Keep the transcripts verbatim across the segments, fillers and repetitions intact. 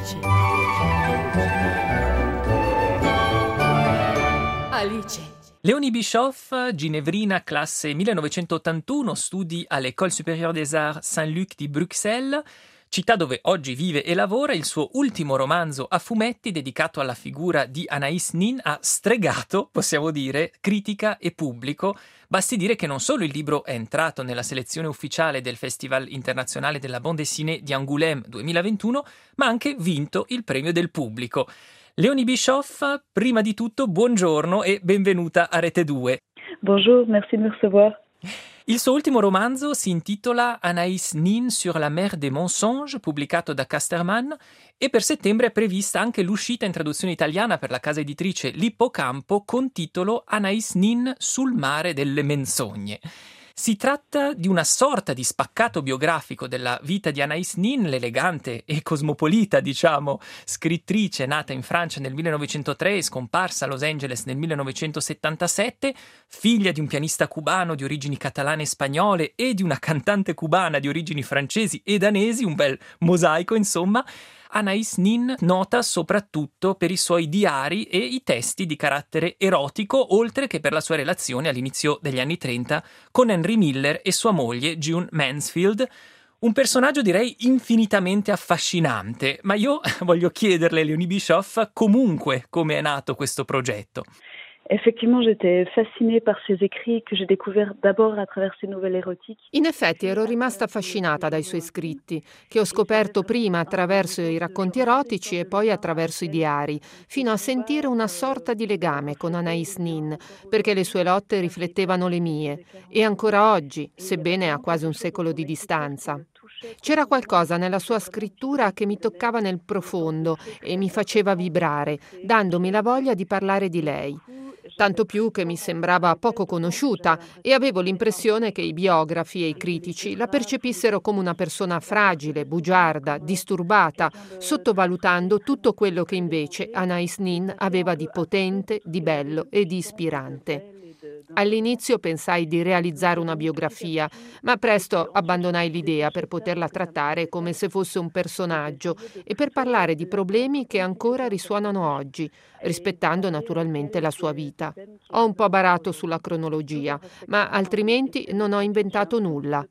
Alice. Alice. Léonie Bischoff, ginevrina, classe millenovecentottantuno, studi all'École supérieure des arts Saint-Luc di Bruxelles, città dove oggi vive e lavora. Il suo ultimo romanzo a fumetti, dedicato alla figura di Anaïs Nin, ha stregato, possiamo dire, critica e pubblico. Basti dire che non solo il libro è entrato nella selezione ufficiale del Festival internazionale della bande dessinée di Angoulême duemilaventuno, ma ha anche vinto il premio del pubblico. Léonie Bischoff, prima di tutto buongiorno e benvenuta a Rete due. Bonjour, merci de me recevoir. Il suo ultimo romanzo si intitola Anaïs Nin sur la mer des mensonges, pubblicato da Casterman, e per settembre è prevista anche l'uscita in traduzione italiana per la casa editrice L'Ippocampo con titolo Anaïs Nin sul mare delle menzogne. Si tratta di una sorta di spaccato biografico della vita di Anaïs Nin, l'elegante e cosmopolita, diciamo, scrittrice nata in Francia nel millenovecentotre e scomparsa a Los Angeles nel millenovecentosettantasette, figlia di un pianista cubano di origini catalane e spagnole e di una cantante cubana di origini francesi e danesi, un bel mosaico insomma. Anaïs Nin nota soprattutto per i suoi diari e i testi di carattere erotico, oltre che per la sua relazione all'inizio degli anni trenta con Henry Miller e sua moglie June Mansfield. Un personaggio direi infinitamente affascinante, ma io voglio chiederle, Léonie Bischoff, comunque come è nato questo progetto. Effectivement, j'étais fascinée par ses écrits que j'ai découvert d'abord à travers ses nouvelles érotiques. In effetti ero rimasta affascinata dai suoi scritti, che ho scoperto prima attraverso i racconti erotici e poi attraverso i diari, fino a sentire una sorta di legame con Anaïs Nin, perché le sue lotte riflettevano le mie, e ancora oggi, sebbene a quasi un secolo di distanza. C'era qualcosa nella sua scrittura che mi toccava nel profondo e mi faceva vibrare, dandomi la voglia di parlare di lei. Tanto più che mi sembrava poco conosciuta e avevo l'impressione che i biografi e i critici la percepissero come una persona fragile, bugiarda, disturbata, sottovalutando tutto quello che invece Anaïs Nin aveva di potente, di bello e di ispirante. All'inizio pensai di realizzare una biografia, ma presto abbandonai l'idea per poterla trattare come se fosse un personaggio e per parlare di problemi che ancora risuonano oggi, rispettando naturalmente la sua vita. Ho un po' barato sulla cronologia, ma altrimenti non ho inventato nulla.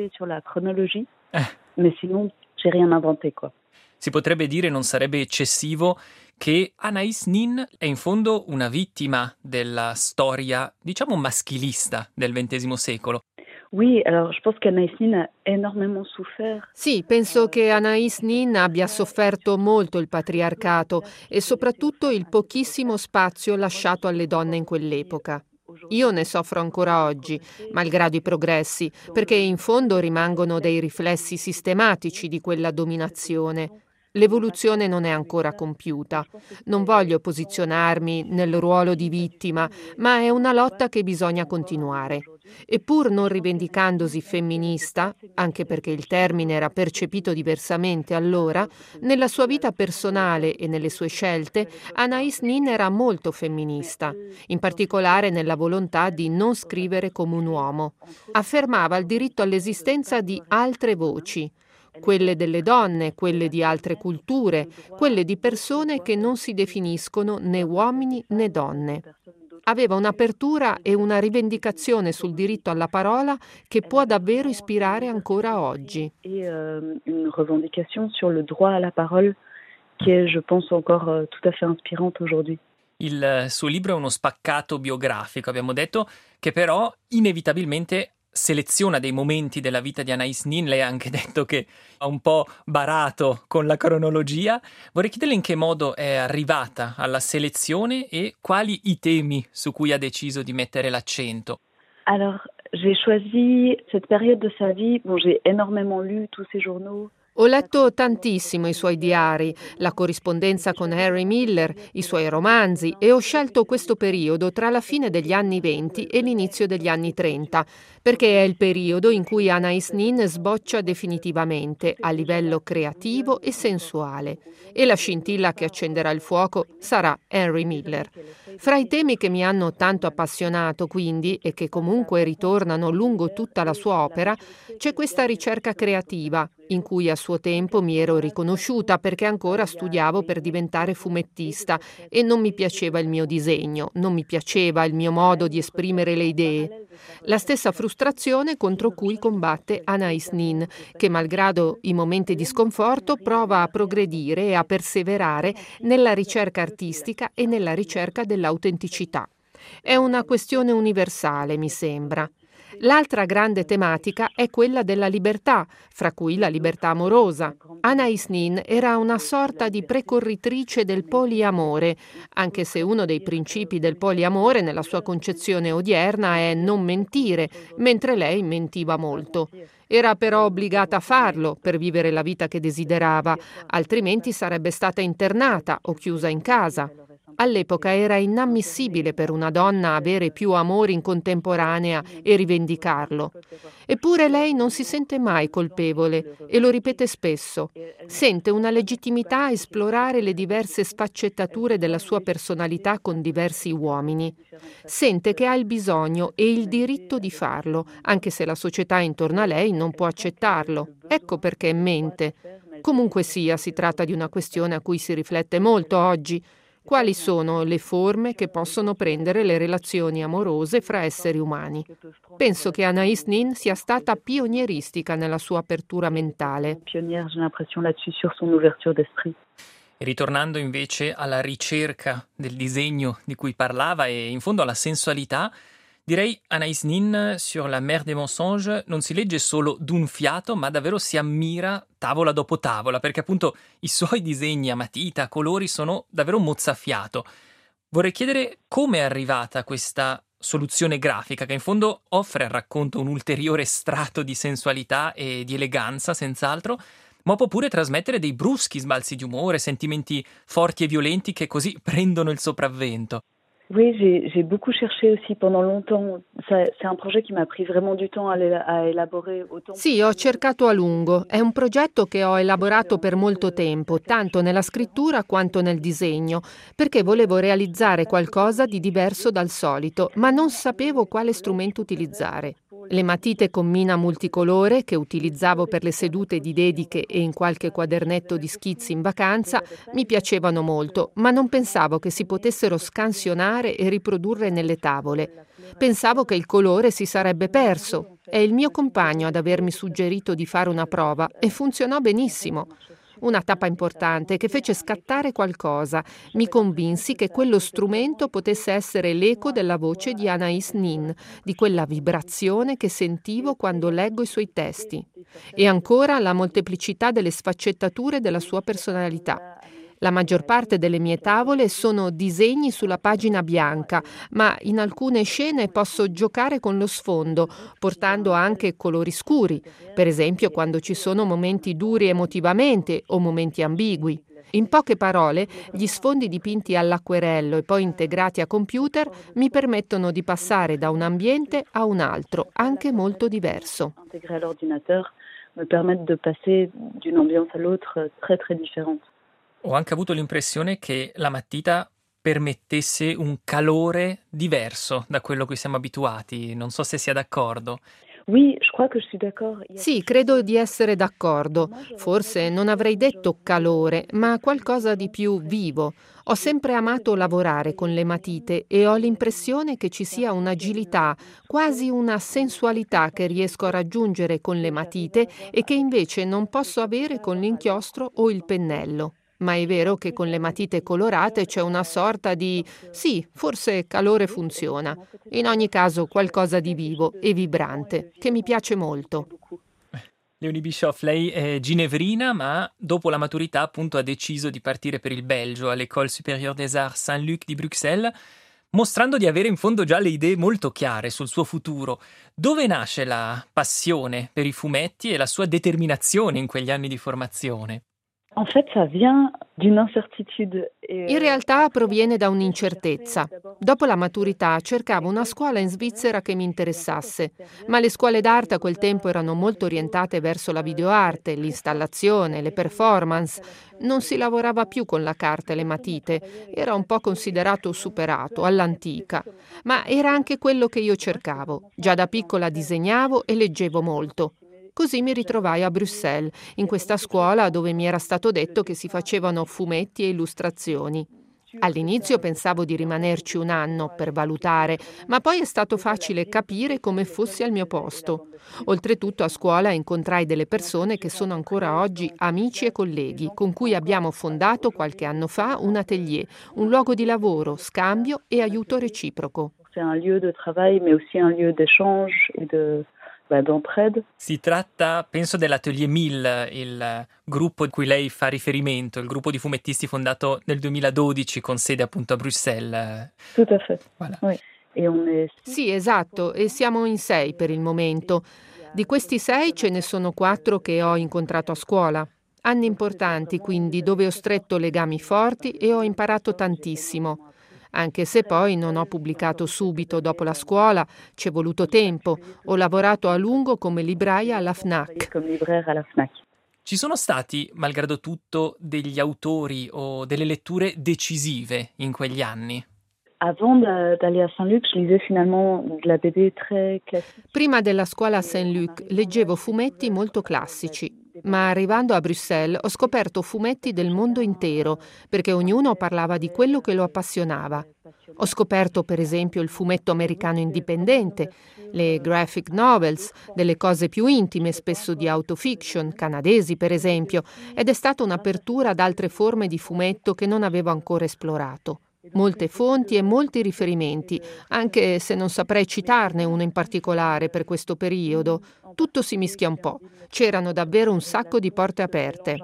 Si potrebbe dire, non sarebbe eccessivo, che Anaïs Nin è in fondo una vittima della storia, diciamo, maschilista del ventesimo secolo. Oui, alors je pense qu'Anaïs Nin a énormément souffert. Sì, penso che Anaïs Nin abbia sofferto molto il patriarcato e soprattutto il pochissimo spazio lasciato alle donne in quell'epoca. Io ne soffro ancora oggi, malgrado i progressi, perché in fondo rimangono dei riflessi sistematici di quella dominazione. L'evoluzione non è ancora compiuta. Non voglio posizionarmi nel ruolo di vittima, ma è una lotta che bisogna continuare. E pur non rivendicandosi femminista, anche perché il termine era percepito diversamente allora, nella sua vita personale e nelle sue scelte, Anaïs Nin era molto femminista, in particolare nella volontà di non scrivere come un uomo. Affermava il diritto all'esistenza di altre voci, quelle delle donne, quelle di altre culture, quelle di persone che non si definiscono né uomini né donne. Aveva un'apertura e una rivendicazione sul diritto alla parola che può davvero ispirare ancora oggi. Et euh, une revendication sur le droit à la parole qui est, je pense, encore euh, tout à fait inspirante aujourd'hui. Il suo libro è uno spaccato biografico, abbiamo detto, che però inevitabilmente seleziona dei momenti della vita di Anaïs Nin. Lei ha anche detto che ha un po' barato con la cronologia. Vorrei chiederle in che modo è arrivata alla selezione e quali i temi su cui ha deciso di mettere l'accento. Alors, j'ai choisi cette période de sa vie. Bon, j'ai énormément lu tous ces journaux. Ho letto tantissimo i suoi diari, la corrispondenza con Henry Miller, i suoi romanzi e ho scelto questo periodo tra la fine degli anni venti e l'inizio degli anni trenta, perché è il periodo in cui Anais Nin sboccia definitivamente a livello creativo e sensuale, e la scintilla che accenderà il fuoco sarà Henry Miller. Fra i temi che mi hanno tanto appassionato, quindi, e che comunque ritornano lungo tutta la sua opera, c'è questa ricerca creativa, in cui a suo tempo mi ero riconosciuta perché ancora studiavo per diventare fumettista e non mi piaceva il mio disegno, non mi piaceva il mio modo di esprimere le idee. La stessa frustrazione contro cui combatte Anais Nin, che malgrado i momenti di sconforto prova a progredire e a perseverare nella ricerca artistica e nella ricerca dell'autenticità. È una questione universale, mi sembra. L'altra grande tematica è quella della libertà, fra cui la libertà amorosa. Anais Nin era una sorta di precorritrice del poliamore, anche se uno dei principi del poliamore nella sua concezione odierna è non mentire, mentre lei mentiva molto. Era però obbligata a farlo per vivere la vita che desiderava, altrimenti sarebbe stata internata o chiusa in casa. All'epoca era inammissibile per una donna avere più amori in contemporanea e rivendicarlo. Eppure lei non si sente mai colpevole e lo ripete spesso. Sente una legittimità a esplorare le diverse sfaccettature della sua personalità con diversi uomini. Sente che ha il bisogno e il diritto di farlo, anche se la società intorno a lei non può accettarlo. Ecco perché mente. Comunque sia, si tratta di una questione a cui si riflette molto oggi. Quali sono le forme che possono prendere le relazioni amorose fra esseri umani? Penso che Anais Nin sia stata pionieristica nella sua apertura mentale. Pionnière, j'ai l'impression là-dessus sur son ouverture d'esprit. E ritornando invece alla ricerca del disegno di cui parlava e in fondo alla sensualità, direi Anais Nin sur la mer des mensonges non si legge solo d'un fiato, ma davvero si ammira tavola dopo tavola, perché appunto i suoi disegni a matita, a colori, sono davvero mozzafiato. Vorrei chiedere come è arrivata questa soluzione grafica, che in fondo offre al racconto un ulteriore strato di sensualità e di eleganza, senz'altro, ma può pure trasmettere dei bruschi sbalzi di umore, sentimenti forti e violenti che così prendono il sopravvento. Oui, j'ai, j'ai beaucoup cherché aussi pendant longtemps. Ça, c'est un projet qui m'a pris vraiment du temps à, à élaborer. Autant... Sì, ho cercato a lungo. È un progetto che ho elaborato per molto tempo, tanto nella scrittura quanto nel disegno, perché volevo realizzare qualcosa di diverso dal solito, ma non sapevo quale strumento utilizzare. Le matite con mina multicolore che utilizzavo per le sedute di dediche e in qualche quadernetto di schizzi in vacanza mi piacevano molto, ma non pensavo che si potessero scansionare e riprodurre nelle tavole. Pensavo che il colore si sarebbe perso. È il mio compagno ad avermi suggerito di fare una prova e funzionò benissimo. Una tappa importante che fece scattare qualcosa. Mi convinsi che quello strumento potesse essere l'eco della voce di Anais Nin, di quella vibrazione che sentivo quando leggo i suoi testi. E ancora la molteplicità delle sfaccettature della sua personalità. La maggior parte delle mie tavole sono disegni sulla pagina bianca, ma in alcune scene posso giocare con lo sfondo, portando anche colori scuri, per esempio quando ci sono momenti duri emotivamente o momenti ambigui. In poche parole, gli sfondi dipinti all'acquerello e poi integrati a computer mi permettono di passare da un ambiente a un altro, anche molto diverso. Intégré à l'ordinateur me permettent de passer d'une ambiance à l'autre très très différente. Ho anche avuto l'impressione che la matita permettesse un calore diverso da quello a cui siamo abituati. Non so se sia d'accordo. Oui, je crois que je suis d'accord. Sì, credo di essere d'accordo. Forse non avrei detto calore, ma qualcosa di più vivo. Ho sempre amato lavorare con le matite e ho l'impressione che ci sia un'agilità, quasi una sensualità che riesco a raggiungere con le matite e che invece non posso avere con l'inchiostro o il pennello. Ma è vero che con le matite colorate c'è una sorta di, sì, forse calore funziona. In ogni caso qualcosa di vivo e vibrante, che mi piace molto. Leonie Bischoff, lei è ginevrina, ma dopo la maturità appunto ha deciso di partire per il Belgio all'École supérieure des arts Saint-Luc di Bruxelles, mostrando di avere in fondo già le idee molto chiare sul suo futuro. Dove nasce la passione per i fumetti e la sua determinazione in quegli anni di formazione? En fait, ça vient d'une incertitude. In realtà proviene da un'incertezza. Dopo la maturità cercavo una scuola in Svizzera che mi interessasse, ma le scuole d'arte a quel tempo erano molto orientate verso la videoarte, l'installazione, le performance. Non si lavorava più con la carta e le matite, era un po' considerato superato, all'antica. Ma era anche quello che io cercavo. Già da piccola disegnavo e leggevo molto. Così mi ritrovai a Bruxelles, in questa scuola dove mi era stato detto che si facevano fumetti e illustrazioni. All'inizio pensavo di rimanerci un anno per valutare, ma poi è stato facile capire come fossi al mio posto. Oltretutto a scuola incontrai delle persone che sono ancora oggi amici e colleghi, con cui abbiamo fondato qualche anno fa un atelier, un luogo di lavoro, scambio e aiuto reciproco. C'est un lieu de travail, mais aussi un lieu d'échange et de d'entraide. Si tratta, penso, dell'Atelier mille, il gruppo a cui lei fa riferimento, il gruppo di fumettisti fondato nel duemiladodici con sede appunto a Bruxelles. Tout à fait. Voilà. Oui. E on est... Sì, esatto, e siamo in sei per il momento. Di questi sei ce ne sono quattro che ho incontrato a scuola. Anni importanti, quindi, dove ho stretto legami forti e ho imparato tantissimo. Anche se poi non ho pubblicato subito dopo la scuola, ci è voluto tempo. Ho lavorato a lungo come libraia alla Fnac. Ci sono stati, malgrado tutto, degli autori o delle letture decisive in quegli anni? Avant d'aller à Saint-Luc, je lisais finalement de la B D très classique. Prima della scuola a Saint-Luc leggevo fumetti molto classici. Ma arrivando a Bruxelles ho scoperto fumetti del mondo intero, perché ognuno parlava di quello che lo appassionava. Ho scoperto per esempio il fumetto americano indipendente, le graphic novels, delle cose più intime, spesso di autofiction, canadesi per esempio, ed è stata un'apertura ad altre forme di fumetto che non avevo ancora esplorato. Molte fonti e molti riferimenti, anche se non saprei citarne uno in particolare per questo periodo. Tutto si mischia un po'. C'erano davvero un sacco di porte aperte.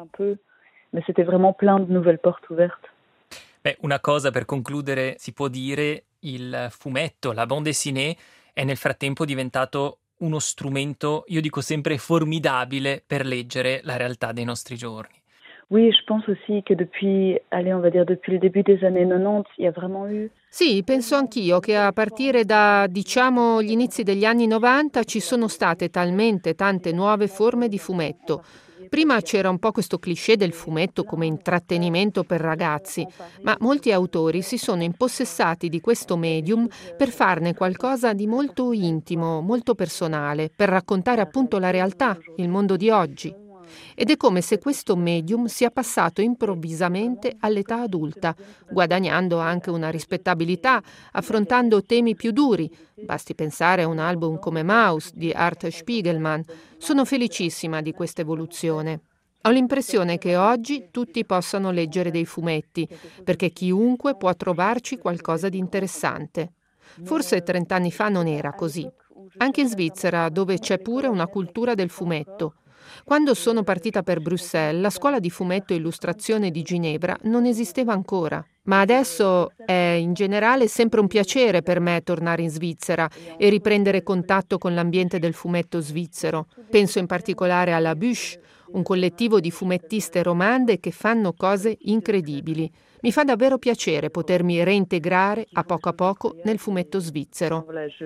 Ma c'était vraiment plein de nouvelles portes ouvertes. Beh, una cosa per concludere si può dire: il fumetto, la bande dessinée, è nel frattempo diventato uno strumento, io dico sempre, formidabile per leggere la realtà dei nostri giorni. Oui, je pense aussi que depuis, allez, on va dire depuis le début des années novanta, il y a vraiment eu... Sì, penso anch'io che a partire da, diciamo, gli inizi degli anni novanta ci sono state talmente tante nuove forme di fumetto. Prima c'era un po' questo cliché del fumetto come intrattenimento per ragazzi, ma molti autori si sono impossessati di questo medium per farne qualcosa di molto intimo, molto personale, per raccontare appunto la realtà, il mondo di oggi. Ed è come se questo medium sia passato improvvisamente all'età adulta, guadagnando anche una rispettabilità, affrontando temi più duri. Basti pensare a un album come Maus di Art Spiegelman. Sono felicissima di questa evoluzione. Ho l'impressione che oggi tutti possano leggere dei fumetti, perché chiunque può trovarci qualcosa di interessante. Forse trent'anni fa non era così. Anche in Svizzera, dove c'è pure una cultura del fumetto. Quando sono partita per Bruxelles, la scuola di fumetto e illustrazione di Ginevra non esisteva ancora. Ma adesso è in generale sempre un piacere per me tornare in Svizzera e riprendere contatto con l'ambiente del fumetto svizzero. Penso in particolare alla Büsch, un collettivo di fumettiste romande che fanno cose incredibili. Mi fa davvero piacere potermi reintegrare a poco a poco nel fumetto svizzero.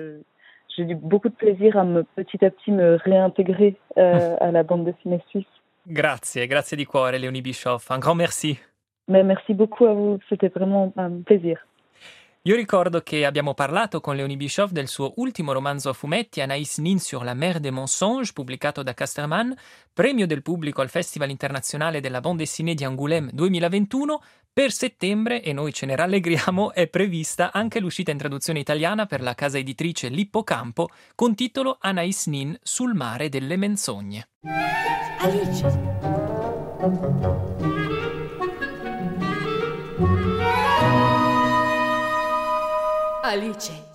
J'ai eu beaucoup de plaisir à me, petit à petit me réintégrer euh, à la bande dessinée suisse. Grazie, grazie di cuore Léonie Bischoff, un grand merci. Mais merci beaucoup à vous, c'était vraiment un plaisir. Io ricordo che abbiamo parlato con Léonie Bischoff del suo ultimo romanzo a fumetti, Anaïs Nin sur la mer des mensonges, pubblicato da Casterman, premio del pubblico al Festival internazionale della bande dessinée di Angoulême duemilaventuno. Per settembre, e noi ce ne rallegriamo, è prevista anche l'uscita in traduzione italiana per la casa editrice L'Ippocampo con titolo Anaïs Nin sul mare delle menzogne. Alice. Alice.